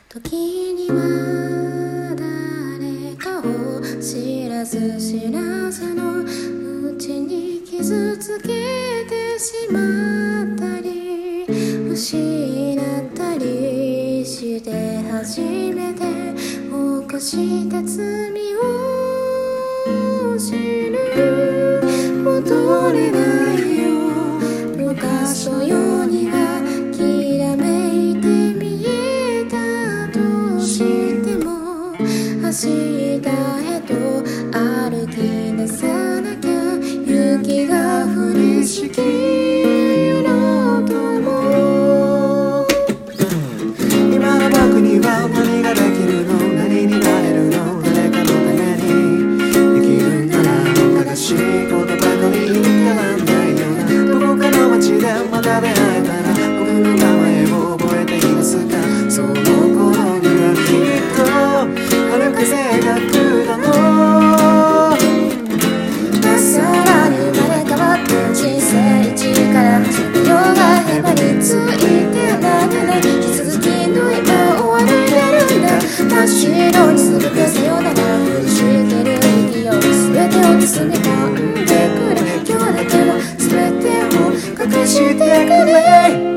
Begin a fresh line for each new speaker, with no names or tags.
時には誰かを知らず知らずのうちに傷つけてしまったり失ったりして初めて犯した罪を知る。戻れないよ昔のようにはきらめいて見えたとしても明日へと歩き出さなきゃ雪が降りしきるのとも。
今の僕には何ができるの、何になれるの、誰かのために生きるんだな。おかしいことばかり変わんないよな。どこかの街でまた出会えたら僕の名前を覚えていますか。その頃にはきっと春風が来るだろう。
さらに生まれ変わって人生一から始めようがへばりついてなれない引き続きの今終わられるんだ。真っ白に全てさよなら降りしきる息を全てを包み込んでくれ。今日だけは全てを隠してくれ。